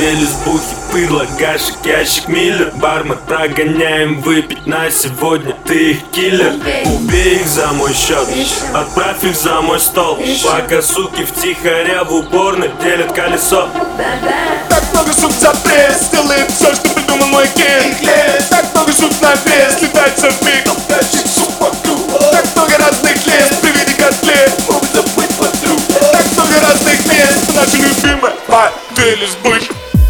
делюсь бухи, пыдло, гашек, ящик, миллер. Бармен, прогоняем выпить на сегодня. Ты их киллер. Убей их за мой счет, отправь их за мой стол. Пока суки втихаря в уборной делят колесо. Так много сук за пресс, делает все, что придумал мой king. Так много сук на вес, летает все в миг. Так много разных лес, приведи котлет, могут забыть подруг. Так много разных мест, наша любимая модель избытка.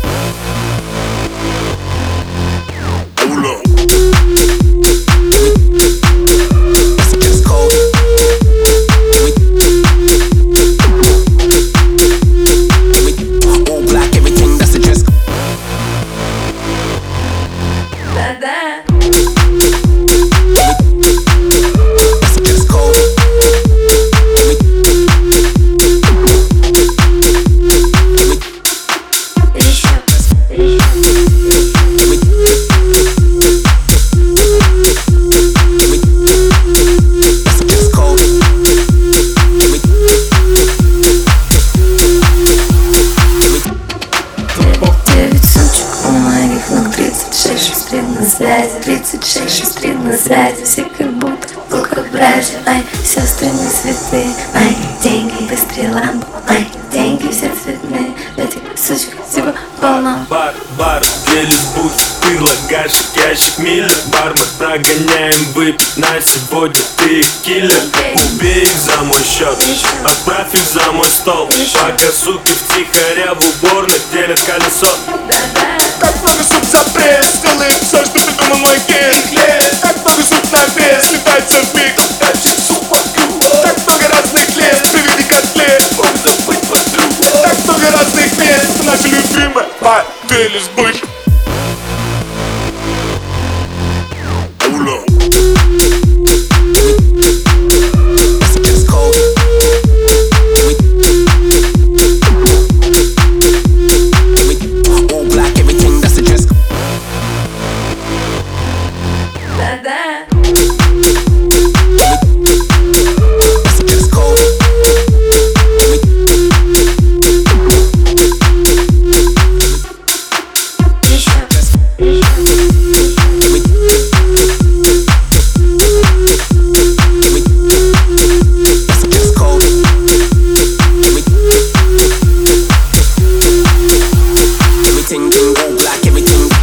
Связи, 36 сприн на связи, все как будто только братья. Мои сестры не святые, мои деньги быстрее лампы, мои деньги все цветные, этих сучек всего полно. Бар, делюсь бухи, пыдло, гашек, ящик, миллер. Бармен, прогоняем выпить на сегодня. Ты их киллер. Убей их за мой счет, отправь их за мой стол. Пока суки втихаря в уборной делят колесо. Так много сук за пресс, делает все, что придумал мой king. Так много сук на вес, летает все в миг. Так много разных лес, приведи котлет, могут забыть подруг. Так много разных мест, наша любимая модель избытка. Everything, all black, everything.